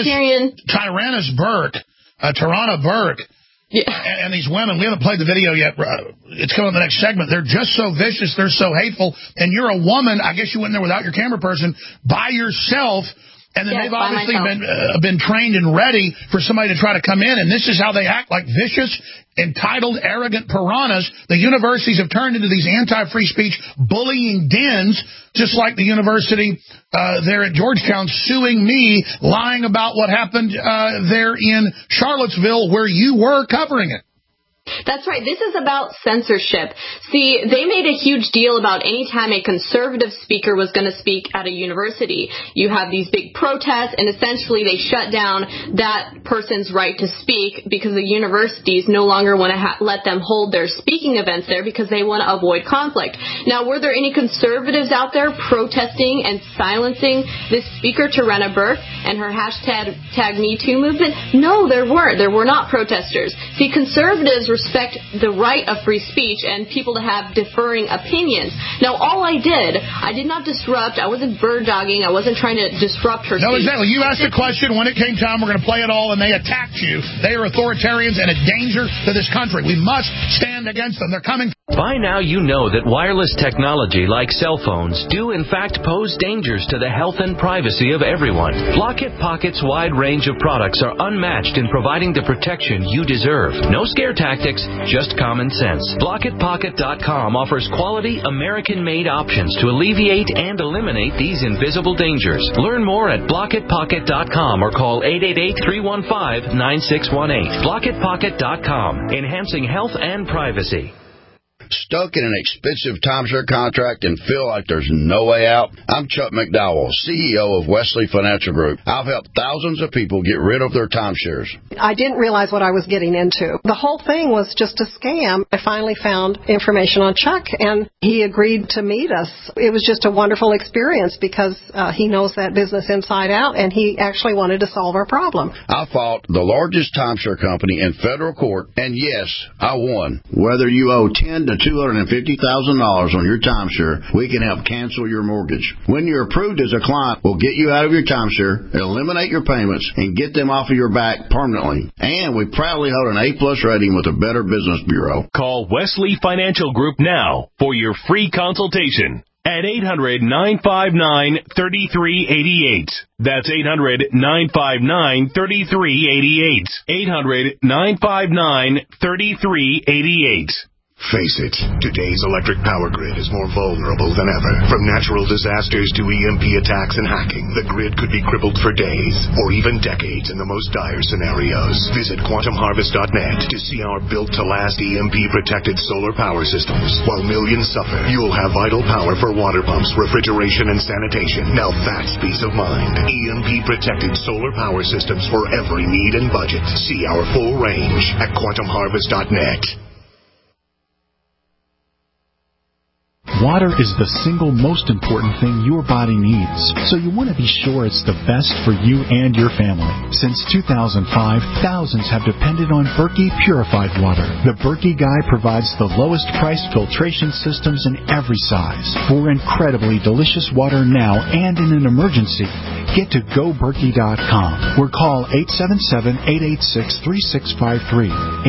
Tarana Burke. Yeah. And these women, we haven't played the video yet. It's coming in the next segment. They're just so vicious. They're so hateful. And you're a woman. I guess you went in there without your camera person by yourself. And then they've obviously been trained and ready for somebody to try to come in. And this is how they act, like vicious, entitled, arrogant piranhas. The universities have turned into these anti-free speech bullying dens, just like the university there at Georgetown suing me, lying about what happened there in Charlottesville where you were covering it. That's right. This is about censorship. See, they made a huge deal about any time a conservative speaker was going to speak at a university. You have these big protests, and essentially they shut down that person's right to speak because the universities no longer want to let them hold their speaking events there because they want to avoid conflict. Now, were there any conservatives out there protesting and silencing this speaker, Tarana Burke, and her hashtag #MeToo movement? No, there weren't. There were not protesters. See, conservatives respect the right of free speech and people to have differing opinions. Now, all I did not disrupt. I wasn't bird dogging. I wasn't trying to disrupt her speech. No, exactly. You asked a question. When it came time, we're going to play it all, and they attacked you. They are authoritarians and a danger to this country. We must stand against them. They're coming. By now, you know that wireless technology like cell phones do in fact pose dangers to the health and privacy of everyone. Blockit Pocket's wide range of products are unmatched in providing the protection you deserve. No scare tactics, just common sense. BlockitPocket.com offers quality American-made options to alleviate and eliminate these invisible dangers. Learn more at BlockitPocket.com or call 888-315-9618. BlockitPocket.com, enhancing health and privacy. Stuck in an expensive timeshare contract and feel like there's no way out? I'm Chuck McDowell, CEO of Wesley Financial Group. I've helped thousands of people get rid of their timeshares. I didn't realize what I was getting into. The whole thing was just a scam. I finally found information on Chuck, and he agreed to meet us. It was just a wonderful experience because he knows that business inside out, and he actually wanted to solve our problem. I fought the largest timeshare company in federal court, and yes, I won. Whether you owe $10,000 to $250,000 on your timeshare, we can help cancel your mortgage. When you're approved as a client, we'll get you out of your timeshare, eliminate your payments, and get them off of your back permanently. And we proudly hold an A+ rating with the Better Business Bureau. Call Wesley Financial Group now for your free consultation at 800-959-3388. That's 800-959-3388. 800-959-3388. Face it, today's electric power grid is more vulnerable than ever. From natural disasters to EMP attacks and hacking, the grid could be crippled for days or even decades in the most dire scenarios. Visit quantumharvest.net to see our built-to-last EMP-protected solar power systems. While millions suffer, you'll have vital power for water pumps, refrigeration, and sanitation. Now that's peace of mind. EMP-protected solar power systems for every need and budget. See our full range at quantumharvest.net. Water is the single most important thing your body needs, so you want to be sure it's the best for you and your family. Since 2005, thousands have depended on Berkey purified water. The Berkey Guy provides the lowest priced filtration systems in every size. For incredibly delicious water now and in an emergency, get to GoBerkey.com or call 877-886-3653.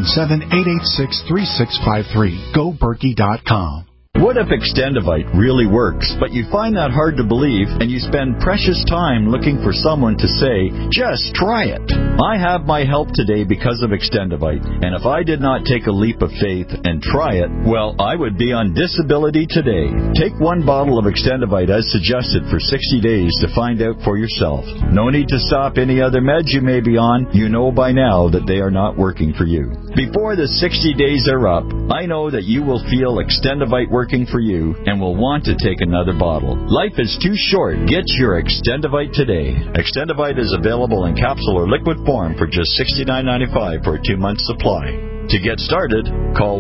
877-886-3653. GoBerkey.com. What if Extendivite really works, but you find that hard to believe and you spend precious time looking for someone to say, just try it? I have my help today because of Extendivite, and if I did not take a leap of faith and try it, well, I would be on disability today. Take one bottle of Extendivite as suggested for 60 days to find out for yourself. No need to stop any other meds you may be on. You know by now that they are not working for you. Before the 60 days are up, I know that you will feel Extendivite working for you and will want to take another bottle. Life is too short. Get your Extendivite today. Extendivite is available in capsule or liquid form for just $69.95 for a 2-month supply. To get started, call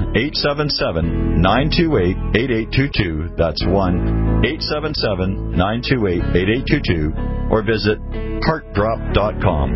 1-877-928-8822. That's 1-877-928-8822 or visit heartdrop.com.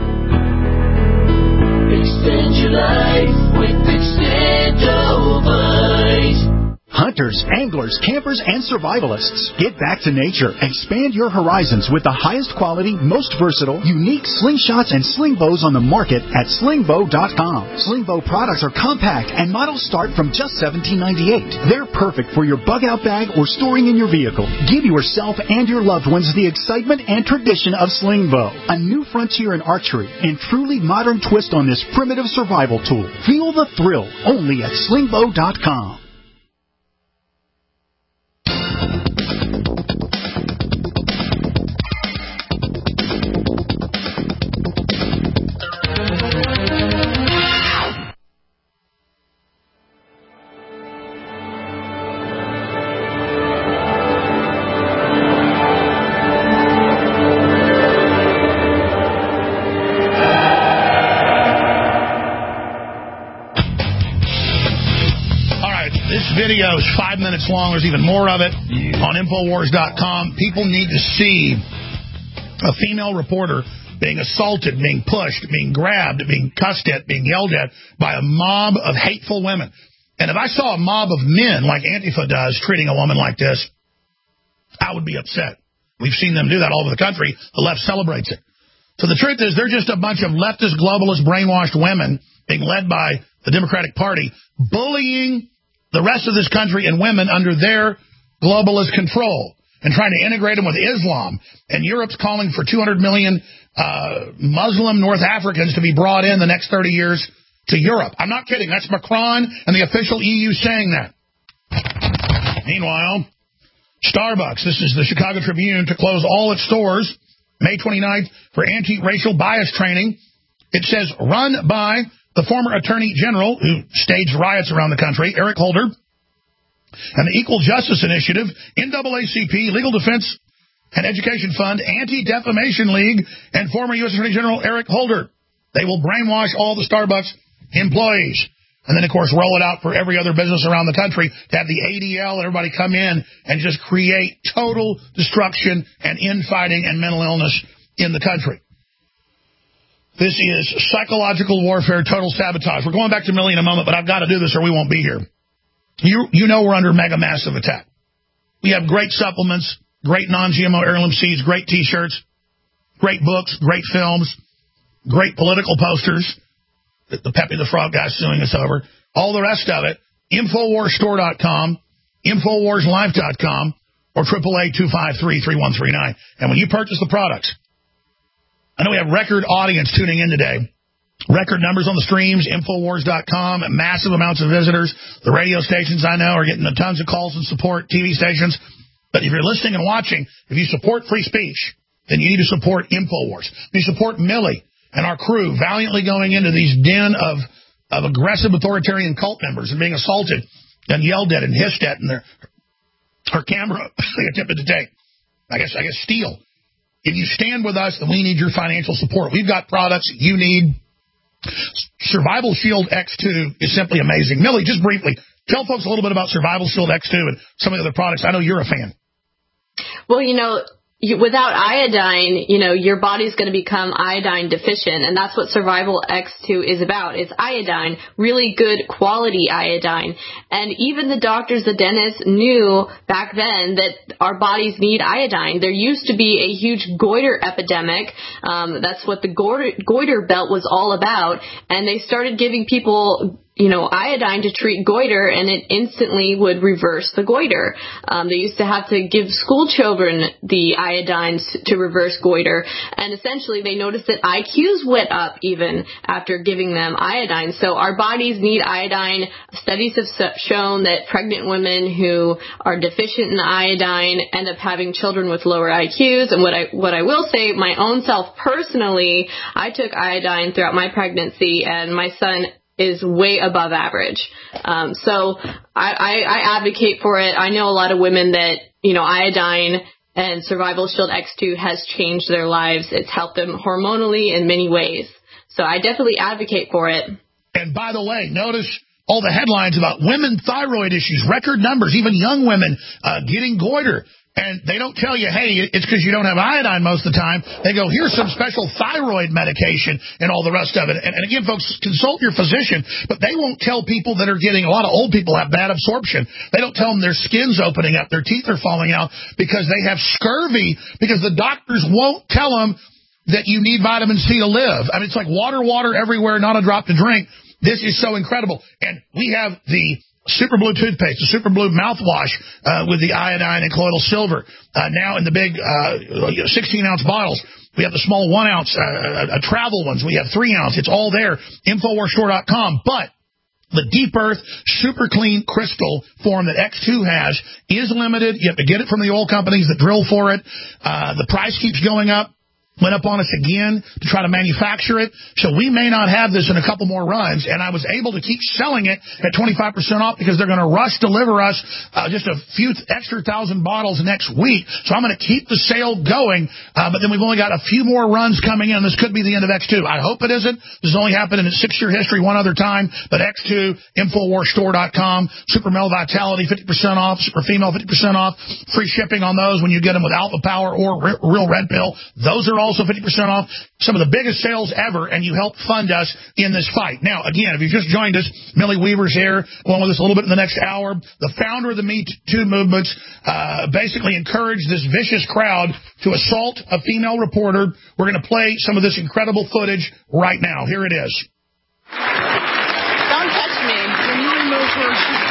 Extend your life with Extendivite. Hunters, anglers, campers, and survivalists. Get back to nature. Expand your horizons with the highest quality, most versatile, unique slingshots and sling bows on the market at slingbow.com. Slingbow products are compact and models start from just $17.98. They're perfect for your bug-out bag or storing in your vehicle. Give yourself and your loved ones the excitement and tradition of Slingbow, a new frontier in archery and truly modern twist on this primitive survival tool. Feel the thrill only at slingbow.com. Video is 5 minutes long. There's even more of it on Infowars.com. People need to see a female reporter being assaulted, being pushed, being grabbed, being cussed at, being yelled at by a mob of hateful women. And if I saw a mob of men like Antifa does treating a woman like this, I would be upset. We've seen them do that all over the country. The left celebrates it. So the truth is they're just a bunch of leftist, globalist, brainwashed women being led by the Democratic Party, bullying the rest of this country and women under their globalist control and trying to integrate them with Islam. And Europe's calling for 200 million Muslim North Africans to be brought in the next 30 years to Europe. I'm not kidding. That's Macron and the official EU saying that. Meanwhile, Starbucks, this is the Chicago Tribune, to close all its stores May 29th for anti-racial bias training. It says run by the former Attorney General who staged riots around the country, Eric Holder, and the Equal Justice Initiative, NAACP, Legal Defense and Education Fund, Anti-Defamation League, and former U.S. Attorney General Eric Holder. They will brainwash all the Starbucks employees. And then, of course, roll it out for every other business around the country to have the ADL and everybody come in and just create total destruction and infighting and mental illness in the country. This is psychological warfare, total sabotage. We're going back to Millie in a moment, but I've got to do this or we won't be here. You know we're under mega massive attack. We have great supplements, great non-GMO heirloom seeds, great T-shirts, great books, great films, great political posters. The Pepe the Frog guy suing us over. All the rest of it, InfoWarsStore.com, InfoWarsLife.com, or 888-253-3139. And when you purchase the products, I know we have record audience tuning in today. Record numbers on the streams, Infowars.com, massive amounts of visitors. The radio stations I know are getting tons of calls and support, TV stations. But if you're listening and watching, if you support free speech, then you need to support Infowars. If you support Millie and our crew valiantly going into these den of aggressive authoritarian cult members and being assaulted and yelled at and hissed at, and her camera they attempted to take, I guess steal. If you stand with us, then we need your financial support. We've got products you need. Survival Shield X2 is simply amazing. Millie, just briefly, tell folks a little bit about Survival Shield X2 and some of the other products. I know you're a fan. Well, without iodine, your body's going to become iodine deficient, and that's what Survival X2 is about. It's iodine, really good quality iodine. And even the doctors, the dentists, knew back then that our bodies need iodine. There used to be a huge goiter epidemic. That's what the goiter belt was all about. And they started giving people iodine to treat goiter, and it instantly would reverse the goiter. They used to have to give school children the iodine to reverse goiter, and essentially they noticed that IQs went up even after giving them iodine. So our bodies need iodine. Studies have shown that pregnant women who are deficient in iodine end up having children with lower IQs. And what I will say, my own self personally, I took iodine throughout my pregnancy, and my son is way above average. So I advocate for it. I know a lot of women that, iodine and Survival Shield X2 has changed their lives. It's helped them hormonally in many ways. So I definitely advocate for it. And by the way, notice all the headlines about women thyroid issues, record numbers, even young women getting goiter. And they don't tell you, hey, it's because you don't have iodine most of the time. They go, here's some special thyroid medication and all the rest of it. And again, folks, consult your physician, but they won't tell people that are getting, a lot of old people have bad absorption. They don't tell them their skin's opening up, their teeth are falling out because they have scurvy, because the doctors won't tell them that you need vitamin C to live. I mean, it's like water everywhere, not a drop to drink. This is so incredible. And we have the Super Blue toothpaste, the Super Blue mouthwash with the iodine and colloidal silver. Now in the big 16-ounce bottles. We have the small 1-ounce travel ones. We have 3-ounce. It's all there. InfoWarsStore.com. But the Deep Earth Super Clean Crystal form that X2 has is limited. You have to get it from the oil companies that drill for it. The price keeps going up. Went up on us again to try to manufacture it. So we may not have this in a couple more runs. And I was able to keep selling it at 25% off because they're going to rush deliver us just a few extra 1,000 bottles next week. So I'm going to keep the sale going. But then we've only got a few more runs coming in. This could be the end of X2. I hope it isn't. This has only happened in its 6-year history one other time. But X2, InfoWarsStore.com, Super Male Vitality, 50% off, Super Female, 50% off, free shipping on those when you get them with Alpha Power or Real Red Pill. Those are also 50% off. Some of the biggest sales ever, and you help fund us in this fight. Now, again, if you just joined us, Millie Weaver's here, along with us a little bit in the next hour. The founder of the Me Too movements basically encouraged this vicious crowd to assault a female reporter. We're going to play some of this incredible footage right now. Here it is. Don't touch me. When you remove her,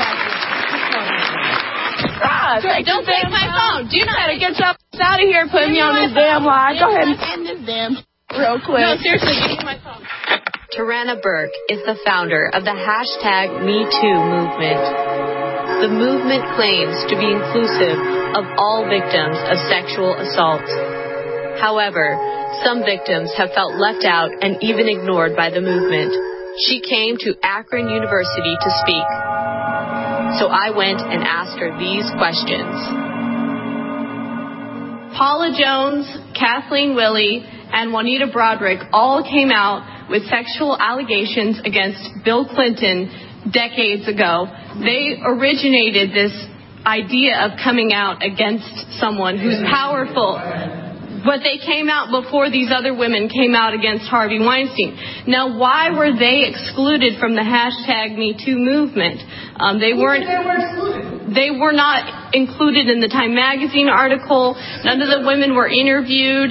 don't take my phone. Do not get your out of here and put me on this damn line. Go ahead and end this damn real quick. No, seriously, give me my phone. Tarana Burke is the founder of the #MeToo movement. The movement claims to be inclusive of all victims of sexual assault. However, some victims have felt left out and even ignored by the movement. She came to Akron University to speak. So I went and asked her these questions. Paula Jones, Kathleen Willey, and Juanita Broderick all came out with sexual allegations against Bill Clinton decades ago. They originated this idea of coming out against someone who's powerful. But they came out before these other women came out against Harvey Weinstein. Now, why were they excluded from the hashtag MeToo movement? They were not included in the Time Magazine article. None of the women were interviewed.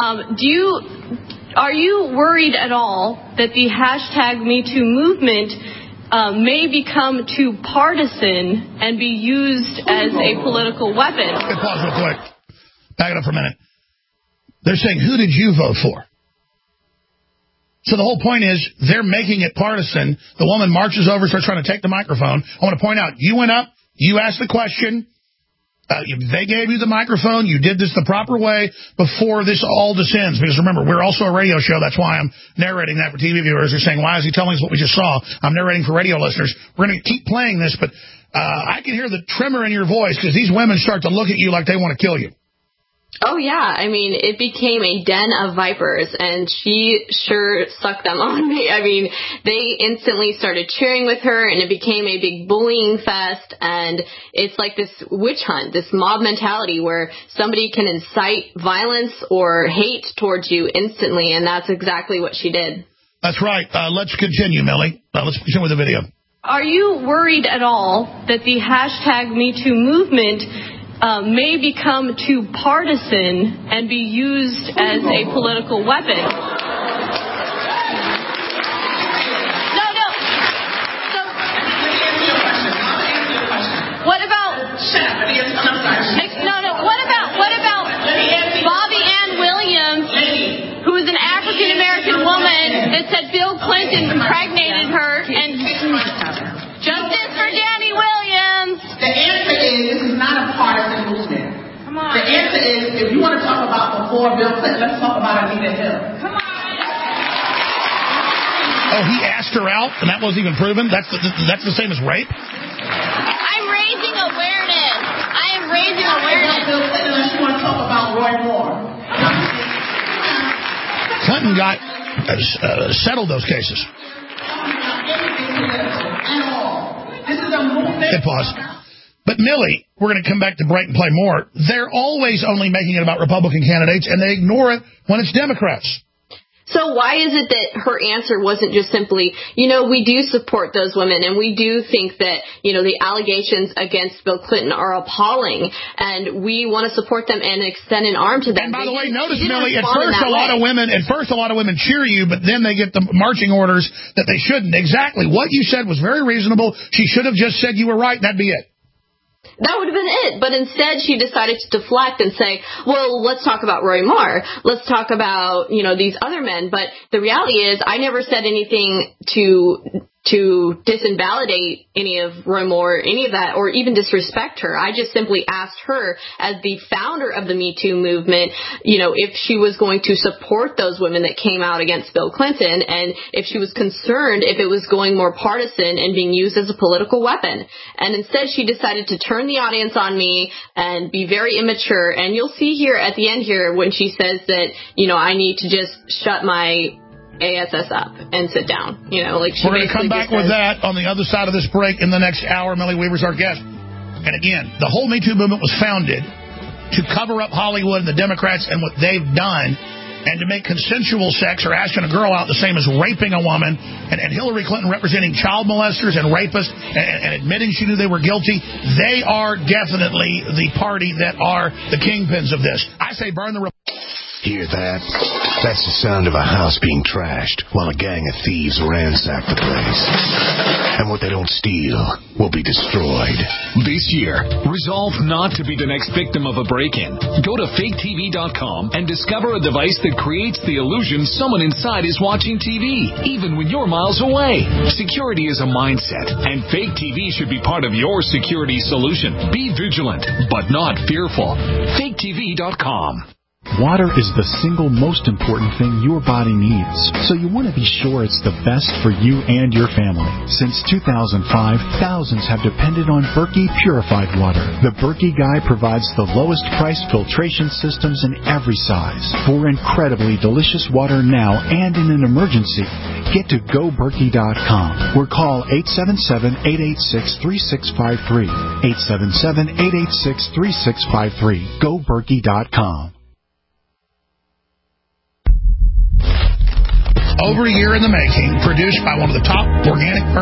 Are you worried at all that the hashtag MeToo movement may become too partisan and be used as a political weapon? Okay, pause real quick. Back it up for a minute. They're saying, who did you vote for? So the whole point is they're making it partisan. The woman marches over, starts trying to take the microphone. I want to point out, you went up, you asked the question, they gave you the microphone, you did this the proper way before this all descends. Because remember, we're also a radio show. That's why I'm narrating that for TV viewers. They're saying, why is he telling us what we just saw? I'm narrating for radio listeners. We're going to keep playing this, but I can hear the tremor in your voice because these women start to look at you like they want to kill you. Oh, yeah. I mean, it became a den of vipers, and she sure sucked them on me. I mean, they instantly started cheering with her, and it became a big bullying fest, and it's like this witch hunt, this mob mentality where somebody can incite violence or hate towards you instantly, and that's exactly what she did. That's right. Let's continue, Millie. Let's continue with the video. Are you worried at all that the hashtag MeToo movement may become too partisan and be used as a political weapon? No. So, what about? Shut up. I'm sorry. No. What about Bobby Ann Williams, who is an African American woman that said Bill Clinton impregnated her, and justice for Danny Williams? The answer is this is not a partisan movement. Come on. The answer is if you want to talk about before Bill Clinton, let's talk about Anita Hill. Come on. Oh, he asked her out, and that wasn't even proven? That's the same as rape? I'm raising awareness. I am raising awareness. Bill Clinton, unless you want to talk about Roy Moore. Clinton got settled those cases. This is a movement. Good pause. But Millie, we're going to come back to break and play more. They're always only making it about Republican candidates, and they ignore it when it's Democrats. So why is it that her answer wasn't just simply, we do support those women, and we do think that, the allegations against Bill Clinton are appalling, and we want to support them and extend an arm to them. And by the way, notice, Millie, at first a lot of women cheer you, but then they get the marching orders that they shouldn't. Exactly. What you said was very reasonable. She should have just said you were right, and that'd be it. That would have been it. But instead, she decided to deflect and say, well, let's talk about Roy Moore. Let's talk about, these other men. But the reality is I never said anything to disinvalidate any of Roy Moore, any of that, or even disrespect her. I just simply asked her, as the founder of the Me Too movement, if she was going to support those women that came out against Bill Clinton, and if she was concerned if it was going more partisan and being used as a political weapon. And instead, she decided to turn the audience on me and be very immature. And you'll see here at the end here when she says that, I need to just shut my ASS up and sit down. We're going to come back with that on the other side of this break in the next hour. Millie Weaver's our guest. And again, the whole Me Too movement was founded to cover up Hollywood and the Democrats and what they've done, and to make consensual sex or asking a girl out the same as raping a woman, and Hillary Clinton representing child molesters and rapists and admitting she knew they were guilty. They are definitely the party that are the kingpins of this. I say burn the... Hear that? That's the sound of a house being trashed while a gang of thieves ransack the place. And what they don't steal will be destroyed. This year, resolve not to be the next victim of a break-in. Go to faketv.com and discover a device that creates the illusion someone inside is watching TV, even when you're miles away. Security is a mindset, and Fake TV should be part of your security solution. Be vigilant, but not fearful. faketv.com. Water is the single most important thing your body needs, so you want to be sure it's the best for you and your family. Since 2005, thousands have depended on Berkey purified water. The Berkey Guy provides the lowest price filtration systems in every size. For incredibly delicious water now and in an emergency, get to GoBerkey.com or call 877-886-3653. 877-886-3653. GoBerkey.com. Over a year in the making, produced by one of the top organic